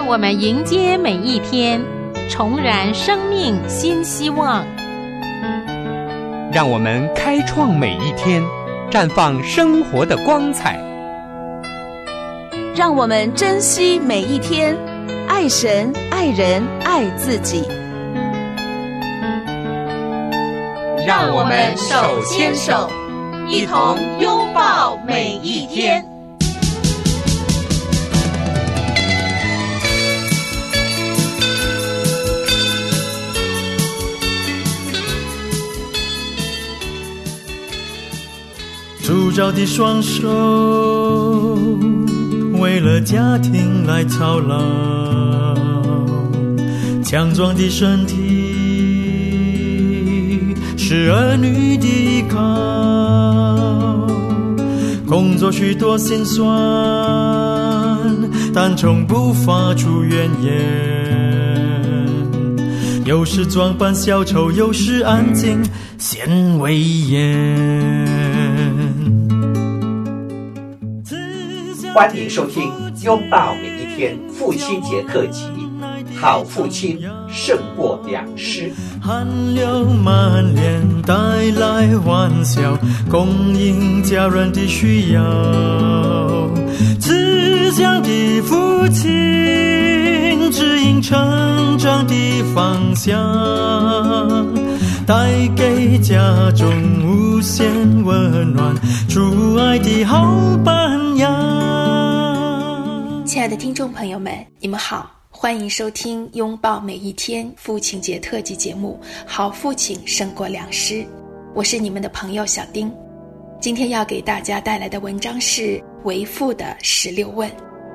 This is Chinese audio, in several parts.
我们迎接每一天，重燃生命新希望。 让我们开创每一天，绽放生活的光彩。 让我们珍惜每一天，爱神、爱人、爱自己。 让我们手牵手，一同拥抱每一天。 铸造的双手，为了家庭来操劳；强壮的身体，是儿女的依靠。工作许多辛酸，但从不发出怨言。有时装扮小丑，有时安静显威严。 欢迎收听拥抱每一天父亲节特辑，好父亲胜过良师。 汗流满脸带来欢笑，供应家人的需要。慈祥的父亲指引成长的方向，带给家中无限温暖，主爱的好榜样。 亲爱的听众朋友们，你们好，欢迎收听拥抱每一天父亲节特辑节目，好父亲胜过良师。我是你们的朋友小丁。今天要给大家带来的文章是为父的16问。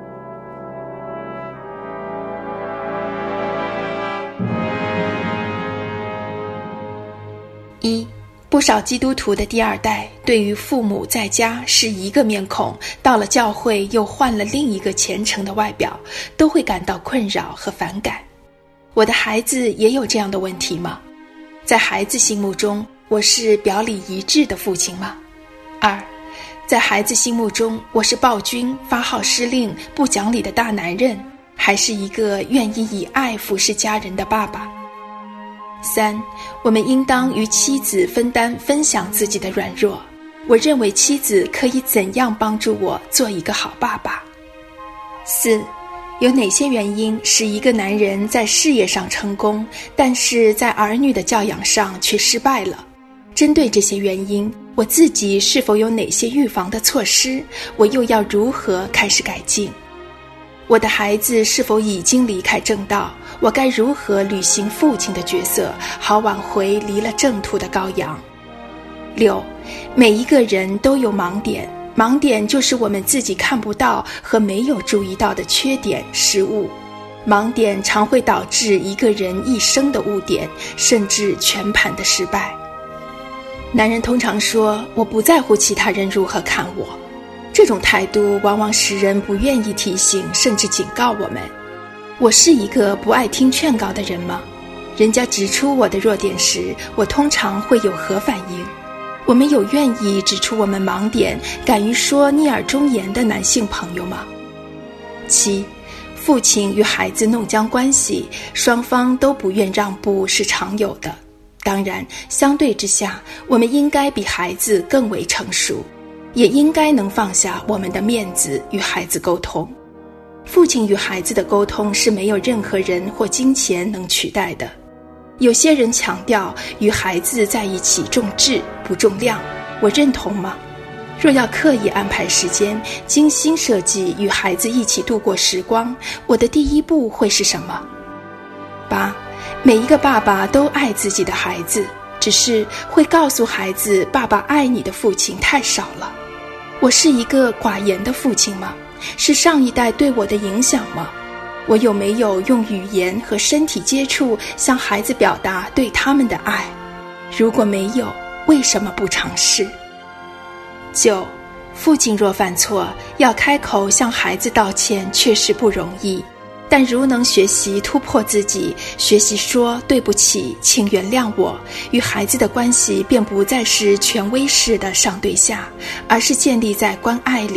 一，不少基督徒的第二代对于父母在家是一个面孔，到了教会又换了另一个虔诚的外表，都会感到困扰和反感。我的孩子也有这样的问题吗？在孩子心目中，我是表里一致的父亲吗？二，在孩子心目中，我是暴君、发号施令、不讲理的大男人，还是一个愿意以爱服侍家人的爸爸？三，我们应当与妻子分享自己的软弱。我认为妻子可以怎样帮助我做一个好爸爸？四，有哪些原因使一个男人在事业上成功，但是在儿女的教养上却失败了？针对这些原因，我自己是否有哪些预防的措施？我又要如何开始改进？我的孩子是否已经离开正道？我该如何履行父亲的角色，好挽回离了正途的羔羊？六，每一个人都有盲点，盲点就是我们自己看不到和没有注意到的缺点、失误。盲点常会导致一个人一生的污点，甚至全盘的失败。男人通常说，我不在乎其他人如何看我。这种态度往往使人不愿意提醒，甚至警告我们。我是一个不爱听劝告的人吗？人家指出我的弱点时，我通常会有何反应？我们有愿意指出我们盲点，敢于说逆耳忠言的男性朋友吗？七，父亲与孩子弄僵关系，双方都不愿让步是常有的。当然，相对之下，我们应该比孩子更为成熟，也应该能放下我们的面子与孩子沟通。父亲与孩子的沟通是没有任何人或金钱能取代的。有些人强调与孩子在一起重质不重量，我认同吗？若要刻意安排时间，精心设计与孩子一起度过时光，我的第一步会是什么？八，每一个爸爸都爱自己的孩子，只是会告诉孩子，爸爸爱你的父亲太少了。我是一个寡言的父亲吗？是上一代对我的影响吗？我有没有用语言和身体接触向孩子表达对他们的爱？如果没有，为什么不尝试？九，父亲若犯错，要开口向孩子道歉确实不容易，但如能学习突破自己，学习说对不起，请原谅我，与孩子的关系便不再是权威式的上对下，而是建立在关爱里。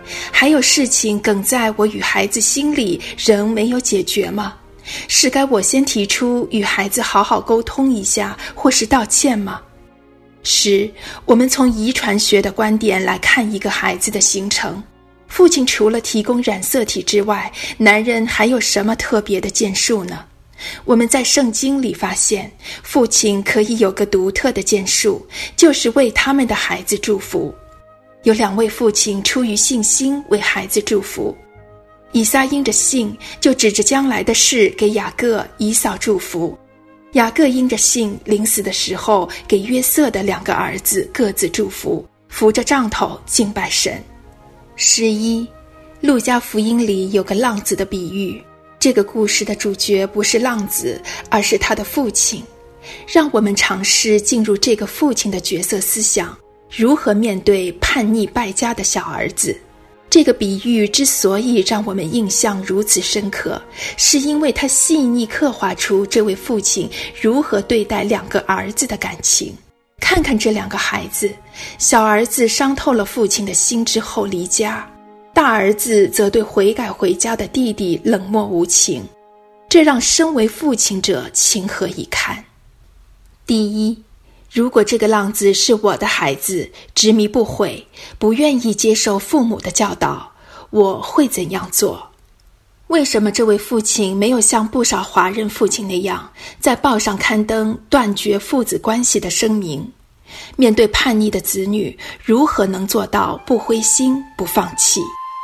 还有事情梗在我与孩子心里仍没有解决吗？是该我先提出与孩子好好沟通一下，或是道歉吗？10. 我们从遗传学的观点来看一个孩子的形成，父亲除了提供染色体之外，男人还有什么特别的建树呢？我们在圣经里发现，父亲可以有个独特的建树，就是为他们的孩子祝福。有2位父亲出于信心为孩子祝福。以撒因着信，就指着将来的事给雅各、以扫祝福。雅各因着信，临死的时候给约瑟的2个儿子各自祝福，扶着杖头敬拜神。11. 路加福音里有个浪子的比喻，这个故事的主角不是浪子，而是他的父亲。让我们尝试进入这个父亲的角色思想，如何面对叛逆败家的小儿子。这个比喻之所以让我们印象如此深刻，是因为它细腻刻画出这位父亲如何对待2个儿子的感情。看看这2个孩子，小儿子伤透了父亲的心之后离家，大儿子则对悔改回家的弟弟冷漠无情，这让身为父亲者情何以堪。第一，如果这个浪子是我的孩子，执迷不悔，不愿意接受父母的教导，我会怎样做？为什么这位父亲没有像不少华人父亲那样，在报上刊登断绝父子关系的声明？面对叛逆的子女，如何能做到不灰心、不放弃？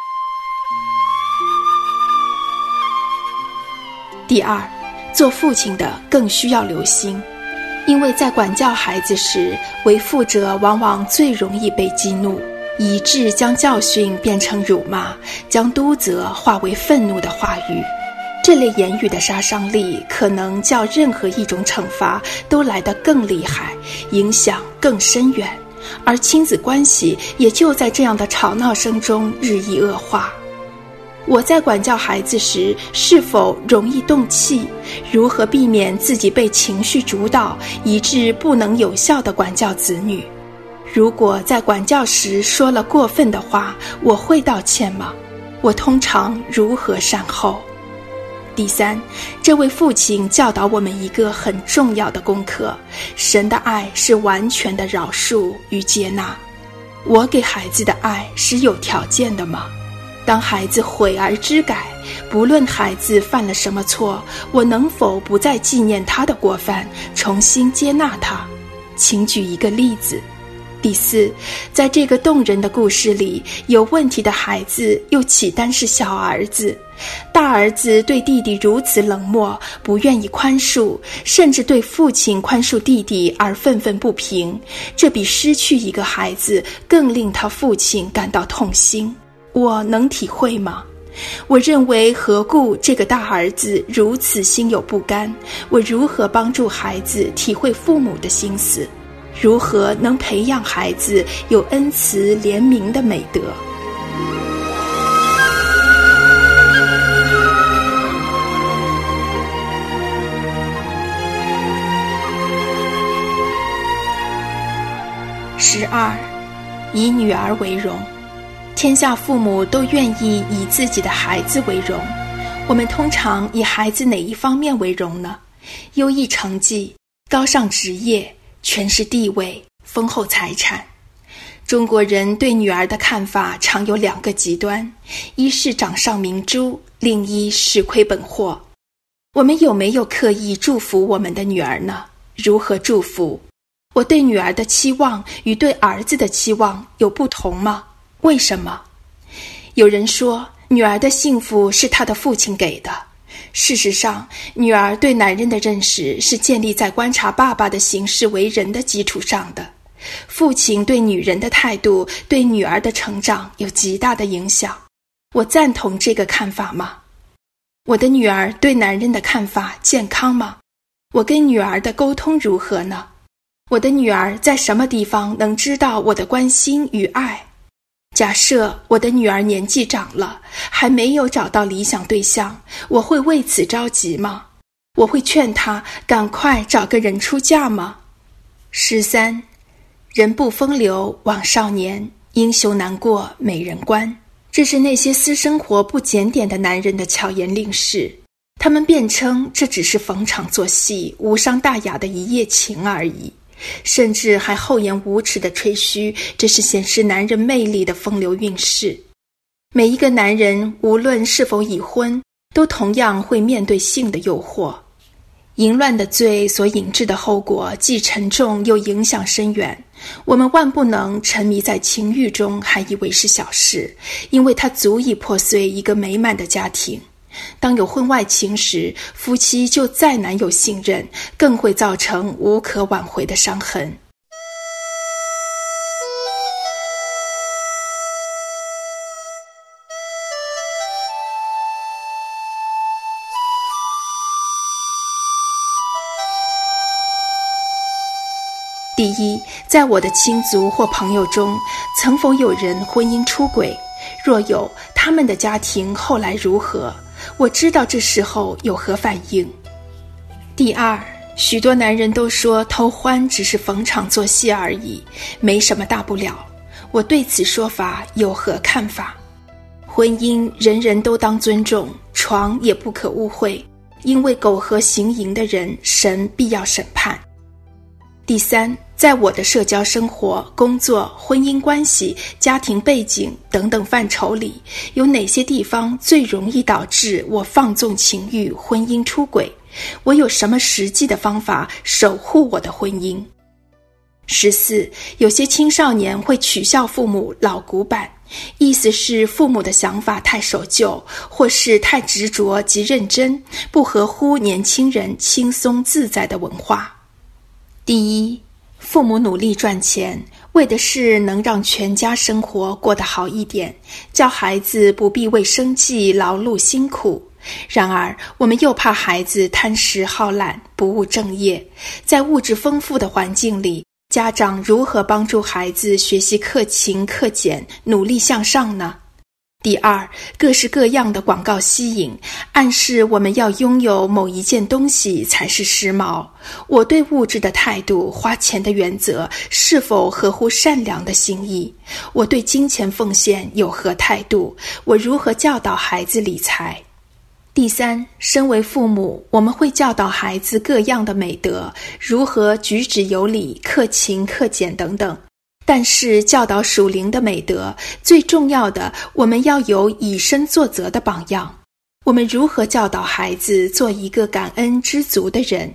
第二，做父亲的更需要留心。因为在管教孩子时，为父者往往最容易被激怒，以致将教训变成辱骂，将督责化为愤怒的话语。这类言语的杀伤力可能较任何一种惩罚都来得更厉害，影响更深远，而亲子关系也就在这样的吵闹声中日益恶化。我在管教孩子时是否容易动气？如何避免自己被情绪主导，以致不能有效地管教子女？如果在管教时说了过分的话，我会道歉吗？我通常如何善后？第三，这位父亲教导我们一个很重要的功课：神的爱是完全的饶恕与接纳。我给孩子的爱是有条件的吗？当孩子悔而知改，不论孩子犯了什么错，我能否不再纪念他的过犯，重新接纳他？请举一个例子。第四，在这个动人的故事里，有问题的孩子又岂单是小儿子？大儿子对弟弟如此冷漠，不愿意宽恕，甚至对父亲宽恕弟弟而愤愤不平，这比失去一个孩子更令他父亲感到痛心。我能体会吗？我认为何故这个大儿子如此心有不甘？我如何帮助孩子体会父母的心思？如何能培养孩子有恩慈怜悯的美德？12，以女儿为荣。天下父母都愿意以自己的孩子为荣，我们通常以孩子哪一方面为荣呢？优异成绩、高尚职业、权势地位、丰厚财产。中国人对女儿的看法常有2个极端，一是掌上明珠，另一是亏本货。我们有没有刻意祝福我们的女儿呢？如何祝福？我对女儿的期望与对儿子的期望有不同吗？为什么？有人说，女儿的幸福是她的父亲给的。事实上，女儿对男人的认识是建立在观察爸爸的行事为人的基础上的。父亲对女人的态度对女儿的成长有极大的影响。我赞同这个看法吗？我的女儿对男人的看法健康吗？我跟女儿的沟通如何呢？我的女儿在什么地方能知道我的关心与爱？假设我的女儿年纪长了，还没有找到理想对象，我会为此着急吗？我会劝她赶快找个人出嫁吗？13，人不风流枉少年，英雄难过美人关。 这是那些私生活不检点的男人的巧言令事，他们辩称这只是逢场作戏、无伤大雅的一夜情而已，甚至还厚颜无耻地吹嘘这是显示男人魅力的风流韵事。每一个男人无论是否已婚，都同样会面对性的诱惑。淫乱的罪所引致的后果既沉重又影响深远，我们万不能沉迷在情欲中还以为是小事，因为它足以破碎一个美满的家庭。当有婚外情时，夫妻就再难有信任，更会造成无可挽回的伤痕。第一，在我的亲族或朋友中，曾否有人婚姻出轨？若有，他们的家庭后来如何？我知道这时候有何反应？第二，许多男人都说偷欢只是逢场作戏而已，没什么大不了。我对此说法有何看法？婚姻人人都当尊重，床也不可误会，因为苟合行淫的人，神必要审判。第三，在我的社交生活、工作、婚姻关系、家庭背景等等范畴里，有哪些地方最容易导致我放纵情欲、婚姻出轨？我有什么实际的方法守护我的婚姻？14，有些青少年会取笑父母老古板，意思是父母的想法太守旧，或是太执着及认真，不合乎年轻人轻松自在的文化。第一，父母努力赚钱，为的是能让全家生活过得好一点，叫孩子不必为生计劳碌辛苦。然而，我们又怕孩子贪食好懒，不务正业，在物质丰富的环境里，家长如何帮助孩子学习克勤克俭，努力向上呢？第二，各式各样的广告吸引，暗示我们要拥有某一件东西才是时髦。我对物质的态度、花钱的原则是否合乎善良的心意？我对金钱奉献有何态度？我如何教导孩子理财？第三，身为父母，我们会教导孩子各样的美德，如何举止有礼、克勤克俭等等。但是教导属灵的美德，最重要的，我们要有以身作则的榜样。我们如何教导孩子做一个感恩知足的人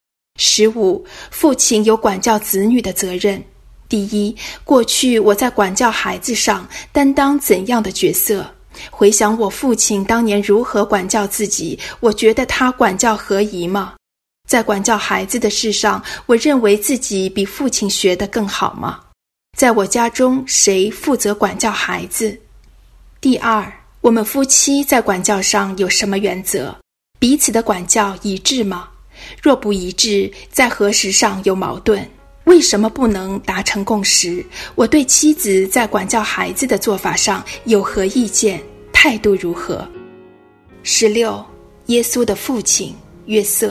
？15，父亲有管教子女的责任。第一，过去我在管教孩子上担当怎样的角色？回想我父亲当年如何管教自己，我觉得他管教合宜吗？在管教孩子的事上，我认为自己比父亲学得更好吗？在我家中，谁负责管教孩子？第二，我们夫妻在管教上有什么原则？彼此的管教一致吗？若不一致，在何时上有矛盾？为什么不能达成共识？我对妻子在管教孩子的做法上有何意见？态度如何？16，耶稣的父亲约瑟。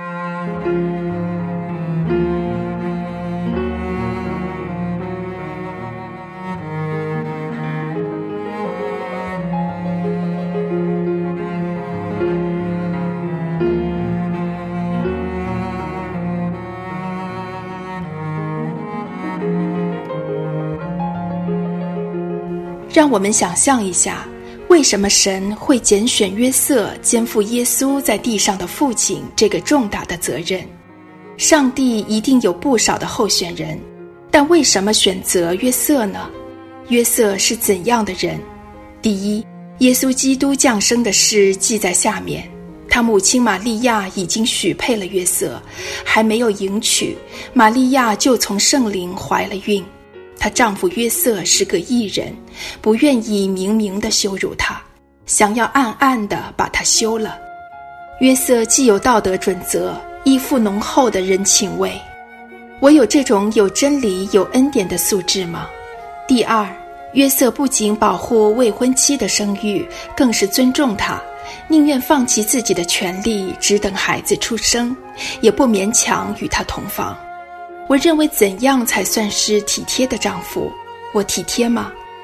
让我们想象一下，为什么神会拣选约瑟肩负耶稣在地上的父亲这个重大的责任？上帝一定有不少的候选人，但为什么选择约瑟呢？约瑟是怎样的人？第一，耶稣基督降生的事记在下面。他母亲玛利亚已经许配了约瑟，还没有迎娶，玛利亚就从圣灵怀了孕。她丈夫约瑟是个义人，不愿意明明地羞辱她，想要暗暗地把她休了。约瑟既有道德准则，依附浓厚的人情味。我有这种有真理、有恩典的素质吗？第二，约瑟不仅保护未婚妻的生育，更是尊重她，宁愿放弃自己的权利，只等孩子出生，也不勉强与她同房。我认为怎样才算是体贴的丈夫？我体贴吗？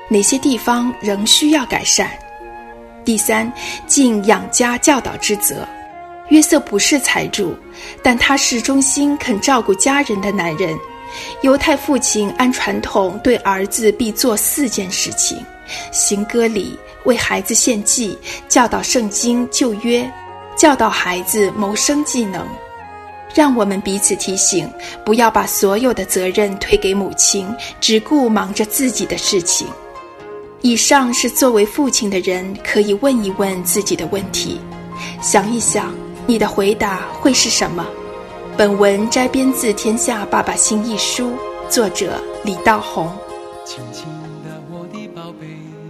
哪些地方仍需要改善。第三，尽养家教导之责。约瑟不是财主，但他是忠心肯照顾家人的男人。犹太父亲按传统对儿子必做4件事情：行割礼，为孩子献祭，教导圣经旧约，教导孩子谋生技能。让我们彼此提醒，不要把所有的责任推给母亲，只顾忙着自己的事情。以上是作为父亲的人可以问一问自己的问题，想一想你的回答会是什么。本文摘编自《天下爸爸心意书》，作者李道宏。 亲亲的我的宝贝，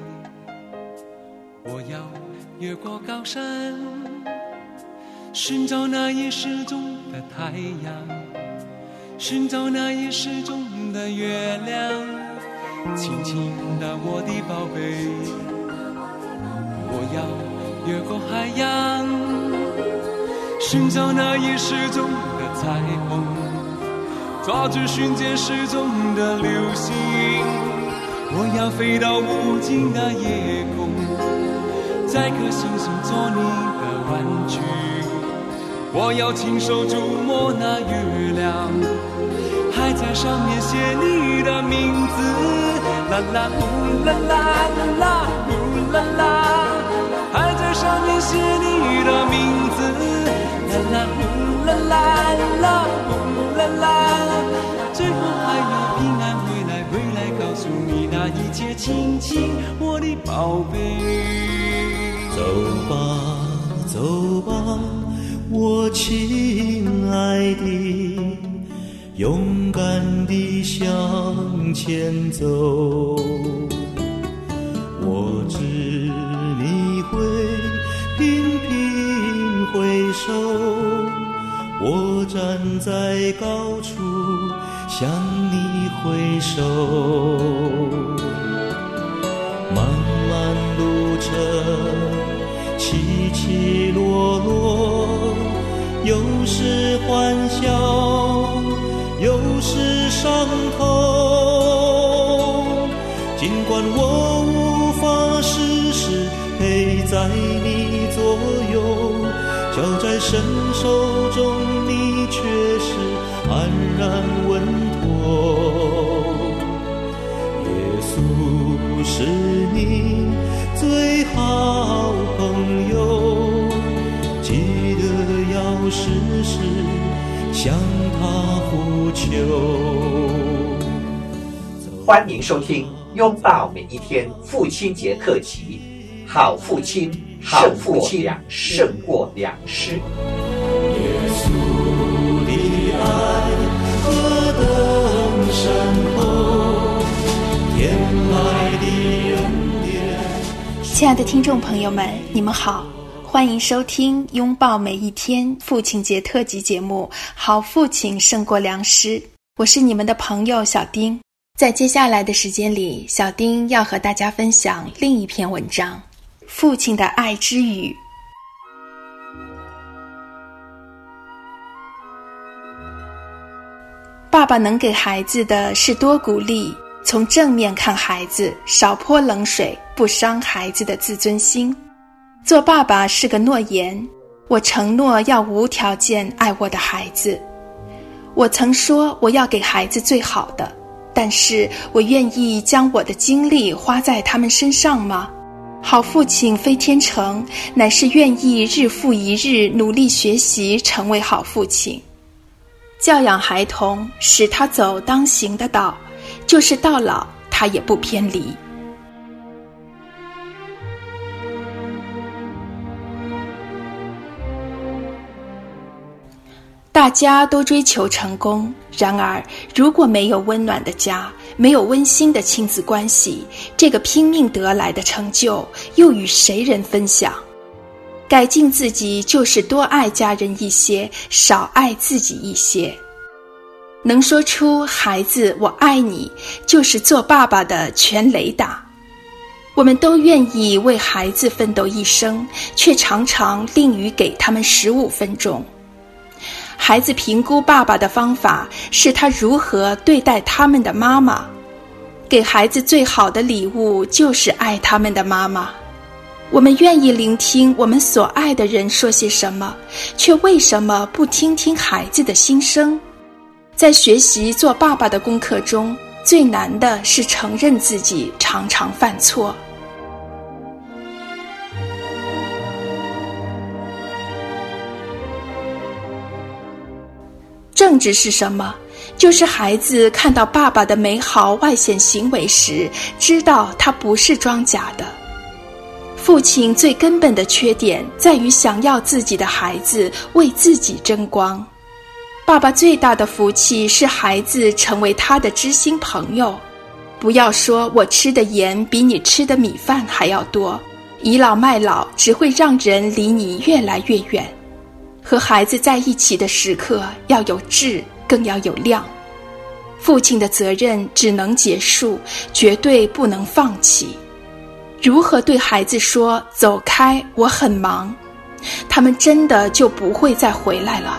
我要越过高山，寻找那已失踪的太阳，寻找那已失踪的月亮。亲亲的我的宝贝，我要越过海洋，寻找那已失踪的彩虹，抓住瞬间失踪的流星。我要飞到无尽的夜空，摘颗星星做你的玩具。我要亲手触摸那月亮，还在上面写你的名字。啦啦呼啦啦啦啦呼啦啦，还在上面写你的名字。啦啦呼啦啦啦呼啦啦，最后还要平安回来，回来告诉你那一切。亲亲我的宝贝， 走吧走吧我亲爱的，勇敢地向前走。我知你会频频回首，我站在高处向你挥手。漫漫路程起起落落，有时欢笑，有时伤痛。尽管我无法时时陪在你左右，交在伸手中你却是安然稳妥。耶稣是你最好朋友，记得要时时向他呼求。 欢迎收听拥抱每一天父亲节课集，好父亲胜过良师。 耶稣的爱何等深厚，天来的恩典。 亲爱的听众朋友们，你们好，欢迎收听拥抱每一天父亲节特辑节目《好父亲胜过良师》，我是你们的朋友小丁。在接下来的时间里，小丁要和大家分享另一篇文章，父亲的爱之语。爸爸能给孩子的是多鼓励，从正面看孩子，少泼冷水，不伤孩子的自尊心。做爸爸是个诺言，我承诺要无条件爱我的孩子。我曾说我要给孩子最好的，但是我愿意将我的精力花在他们身上吗？好父亲非天成，乃是愿意日复一日努力学习成为好父亲。教养孩童，使他走当行的道，就是到老他也不偏离。大家都追求成功，然而如果没有温暖的家，没有温馨的亲子关系，这个拼命得来的成就又与谁人分享？改进自己就是多爱家人一些，少爱自己一些。能说出孩子我爱你，就是做爸爸的全雷打。我们都愿意为孩子奋斗一生，却常常吝于给他们15分钟。孩子评估爸爸的方法是他如何对待他们的妈妈。 给孩子最好的礼物就是爱他们的妈妈。我们愿意聆听我们所爱的人说些什么，却为什么不听听孩子的心声？在学习做爸爸的功课中，最难的是承认自己常常犯错。正直是什么？就是孩子看到爸爸的美好外显行为时，知道他不是装假的。父亲最根本的缺点在于想要自己的孩子为自己争光。爸爸最大的福气是孩子成为他的知心朋友。不要说我吃的盐比你吃的米饭还要多，倚老卖老只会让人离你越来越远。和孩子在一起的时刻要有质，更要有量。父亲的责任只能结束，绝对不能放弃。如何对孩子说走开，我很忙，他们真的就不会再回来了。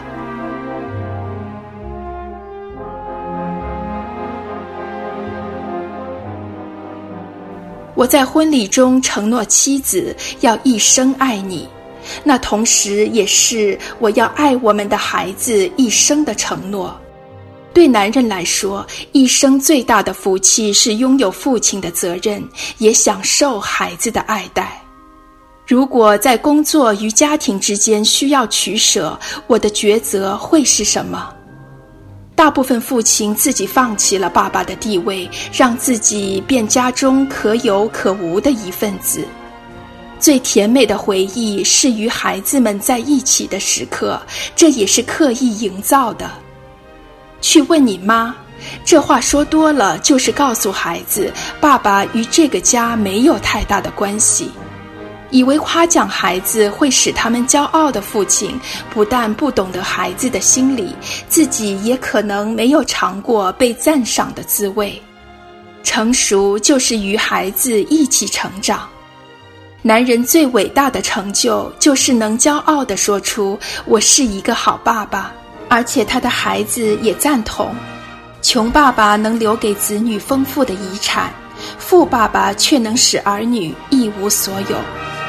我在婚礼中承诺妻子要一生爱你，那同时也是我要爱我们的孩子一生的承诺。对男人来说，一生最大的福气是拥有父亲的责任，也享受孩子的爱戴。如果在工作与家庭之间需要取舍，我的抉择会是什么？大部分父亲自己放弃了爸爸的地位，让自己变家中可有可无的一份子。最甜美的回忆是与孩子们在一起的时刻，这也是刻意营造的。去问你妈，这话说多了就是告诉孩子，爸爸与这个家没有太大的关系。以为夸奖孩子会使他们骄傲的父亲，不但不懂得孩子的心理，自己也可能没有尝过被赞赏的滋味。成熟就是与孩子一起成长。男人最伟大的成就，就是能骄傲地说出我是一个好爸爸，而且他的孩子也赞同。穷爸爸能留给子女丰富的遗产，富爸爸却能使儿女一无所有。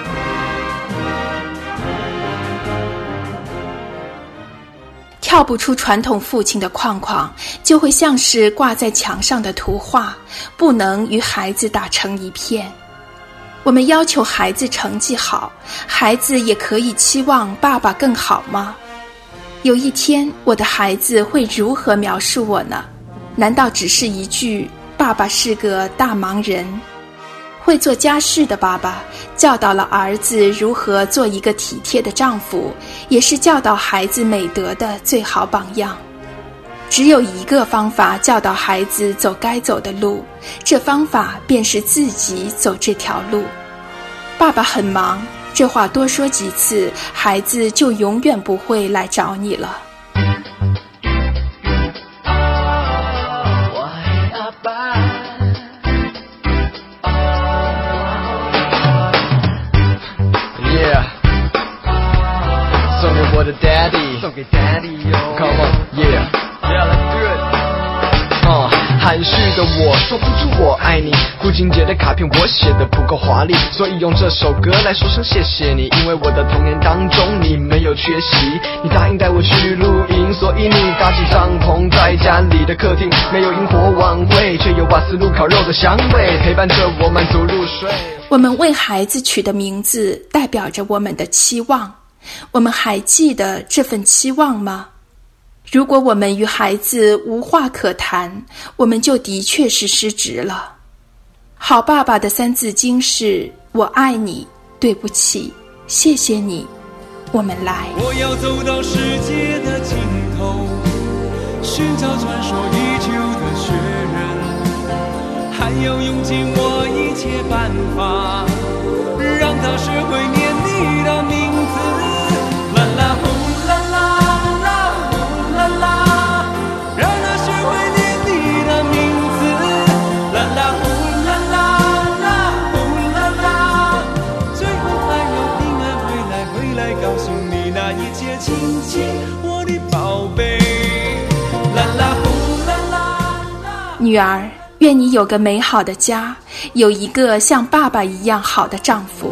跳不出传统父亲的框框，就会像是挂在墙上的图画，不能与孩子打成一片。我们要求孩子成绩好，孩子也可以期望爸爸更好吗？有一天，我的孩子会如何描述我呢？难道只是一句爸爸是个大忙人？会做家事的爸爸教导了儿子如何做一个体贴的丈夫，也是教导孩子美德的最好榜样。只有一个方法教导孩子走该走的路，这方法便是自己走这条路。爸爸很忙，这话多说几次，孩子就永远不会来找你了。 送给我的 daddy， 送给 daddy 哟 ，Come on， yeah，yeah，let's do it。含蓄的我说不出我爱你，父亲节的卡片我写的不够华丽，所以用这首歌来说声谢谢你，因为我的童年当中你没有缺席，你答应带我去露营，所以你搭起帐篷，在家里的客厅没有萤火晚会，却有瓦斯炉烤肉的香味，陪伴着我满足入睡。 我们为孩子取的名字代表着我们的期望，我们还记得这份期望吗？如果我们与孩子无话可谈，我们就的确是失职了。好爸爸的三字经是：我爱你，对不起，谢谢你，我们来。 我要走到世界的尽头，寻找传说已久的雪人，还要用尽我一切办法，让他学会念你的名字。啦啦呼啦啦啦呼啦啦，让他学会念你的名字。啦啦呼啦啦啦呼啦啦，最后还要平安回来告诉你那一切，亲亲我的宝贝。啦啦呼啦啦啦。 女儿， 愿你有个美好的家，有一个像爸爸一样好的丈夫。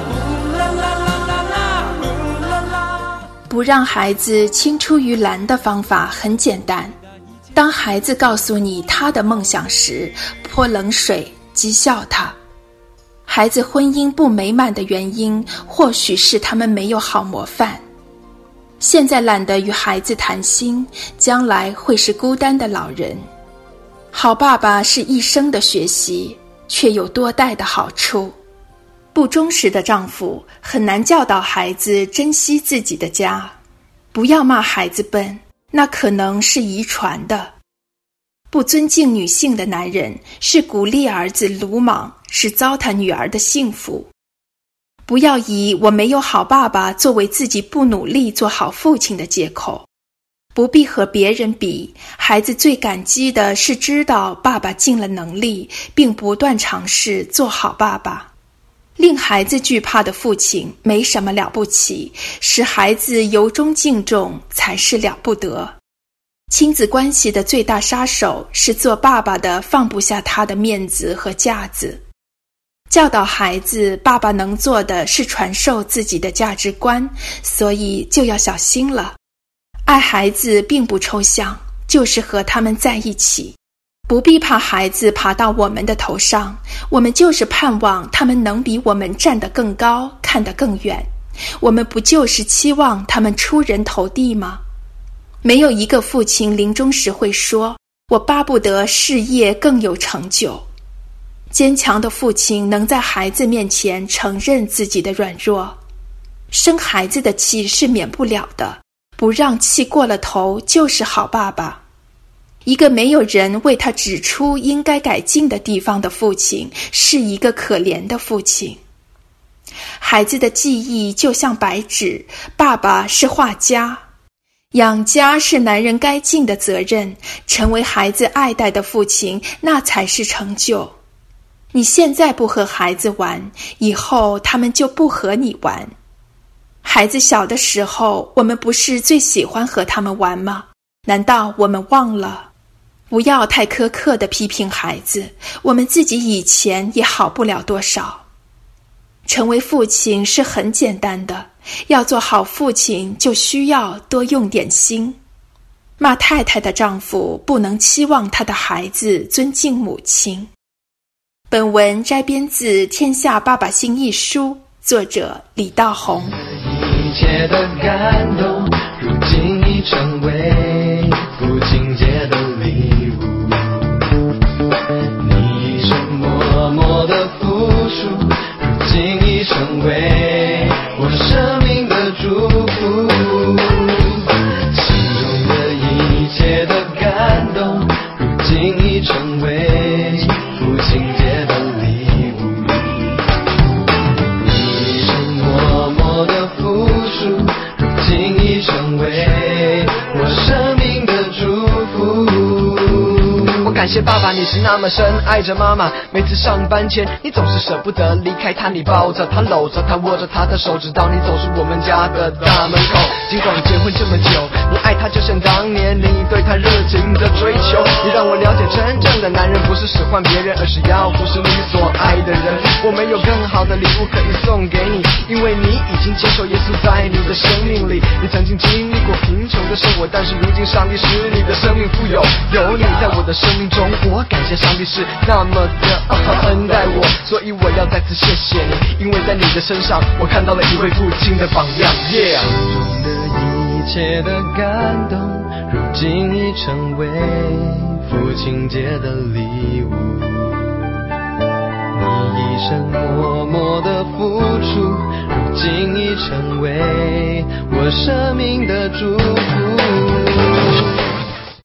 不让孩子青出于蓝的方法很简单，当孩子告诉你他的梦想时，泼冷水，讥笑他。孩子婚姻不美满的原因，或许是他们没有好模范。现在懒得与孩子谈心，将来会是孤单的老人。好爸爸是一生的学习，却有多代的好处。不忠实的丈夫很难教导孩子珍惜自己的家。不要骂孩子笨，那可能是遗传的。不尊敬女性的男人是鼓励儿子鲁莽，是糟蹋女儿的幸福。不要以我没有好爸爸作为自己不努力做好父亲的借口。不必和别人比，孩子最感激的是知道爸爸尽了能力，并不断尝试做好爸爸。令孩子惧怕的父亲没什么了不起，使孩子由衷敬重才是了不得。亲子关系的最大杀手是做爸爸的放不下他的面子和架子。教导孩子，爸爸能做的是传授自己的价值观，所以就要小心了。爱孩子并不抽象，就是和他们在一起。不必怕孩子爬到我们的头上，我们就是盼望他们能比我们站得更高，看得更远。我们不就是期望他们出人头地吗？没有一个父亲临终时会说，我巴不得事业更有成就。坚强的父亲能在孩子面前承认自己的软弱。生孩子的气是免不了的，不让气过了头就是好爸爸。一个没有人为他指出应该改进的地方的父亲，是一个可怜的父亲。孩子的记忆就像白纸，爸爸是画家。养家是男人该尽的责任，成为孩子爱戴的父亲，那才是成就。你现在不和孩子玩，以后他们就不和你玩。孩子小的时候，我们不是最喜欢和他们玩吗？难道我们忘了？不要太苛刻地批评孩子，我们自己以前也好不了多少。成为父亲是很简单的，要做好父亲就需要多用点心。骂太太的丈夫不能期望他的孩子尊敬母亲。本文摘编自《天下爸爸心意书》，作者李道宏。 一切的感动，如今已成为父亲节的礼物。你一生默默的付出，如今已成为我生命的祝福。心中的一切的感动，如今已成为父亲节的礼物。你一生默默的付出，如今已成为我生命的祝福。我感谢爸爸，你是那么深爱着妈妈。每次上班前，你总是舍不得离开她，你抱着她，搂着她，握着她的手，直到你走出我们家的大门口。尽管结婚这么久，你爱她就像当年你对她热情的追求。你让我了解真正的男人不是使唤别人，而是要服侍你所爱的人。我没有更好的礼物可以送给你，因为你已经接受耶稣在你的生命里。你曾经经历过贫穷的生活，但是如今上帝使你的生命富有。有你在我的生命中，我感谢上帝是那么的恩待我，所以我要再次谢谢你，因为在你的身上我看到了一位父亲的榜样。心中的一切的感动，如今已成为父亲节的礼物。你一生默默的付出，如今已成为我生命的祝福。